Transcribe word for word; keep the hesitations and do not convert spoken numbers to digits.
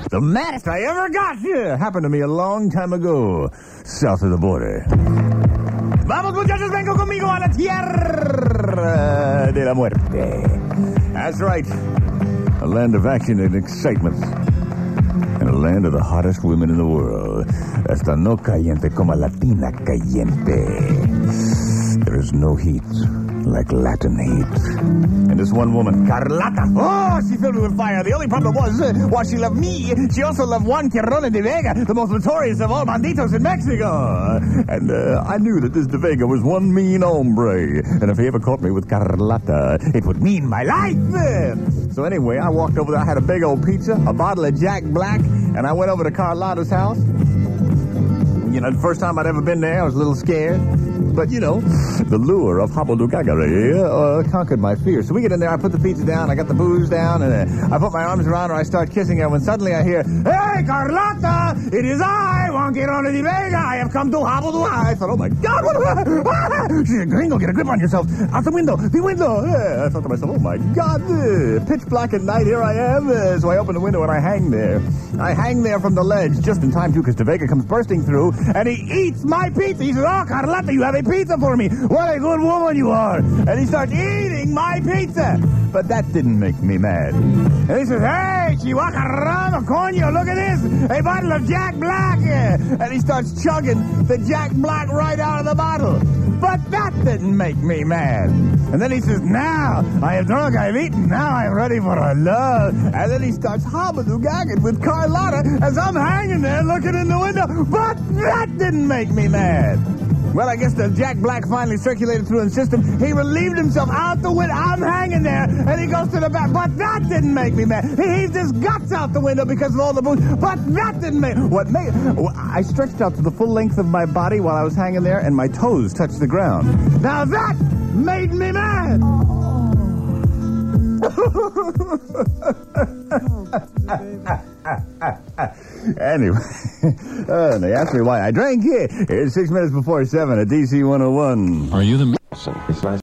The maddest I ever got yeah, happened to me a long time ago, south of the border. Vamos, muchachos, vengo conmigo a la tierra de la muerte. That's right. A land of action and excitement. And a land of the hottest women in the world. Esta no caliente como Latina caliente. There is no heat like Latin heat. And this one woman, Carlota, oh, she filled me with fire. The only problem was, uh, while she loved me, she also loved Juan Quirones de Vega, the most notorious of all banditos in Mexico. And uh, I knew that this de Vega was one mean hombre. And if he ever caught me with Carlota, it would mean my life. So anyway, I walked over there. I had a big old pizza, a bottle of Jack Black, and I went over to Carlota's house. You know, the first time I'd ever been there, I was a little scared. But, you know, the lure of Habadugagari uh, conquered my fear. So we get in there, I put the pizza down, I got the booze down, and uh, I put my arms around her, I start kissing her, when suddenly I hear, "Hey, Carlota, it is I, Juan Quirones de Vega. I have come to Habadugagari." I thought, oh, my God, what am I? She said, "Gringo, get a grip on yourself. Out the window, the window." Uh, I thought to myself, oh, my God, uh, pitch black at night, here I am. Uh, so I open the window and I hang there. I hang there from the ledge, just in time, too, because de Vega comes bursting through, and he eats my pizza. He says, "Oh, Carlota, you have a pizza for me. What a good woman you are." And he starts eating my pizza. But that didn't make me mad. And he says, "Hey, Chihuahua, coño, look at this. A bottle of Jack Black." And he starts chugging the Jack Black right out of the bottle. But that didn't make me mad. And then he says, "Now I have drunk, I have eaten, now I'm ready for a love." And then he starts habadoo-gagging with Carlota as I'm hanging there looking in the window. But that didn't make me mad. Well, I guess the Jack Black finally circulated through the system. He relieved himself out the window. I'm hanging there, and he goes to the back. But that didn't make me mad. He heaved his guts out the window because of all the booze. But that didn't make... What made... I stretched out to the full length of my body while I was hanging there, and my toes touched the ground. Now that made me mad! Anyway, uh, they asked me why I drank. It's six minutes before seven at D C one oh one. Are you the...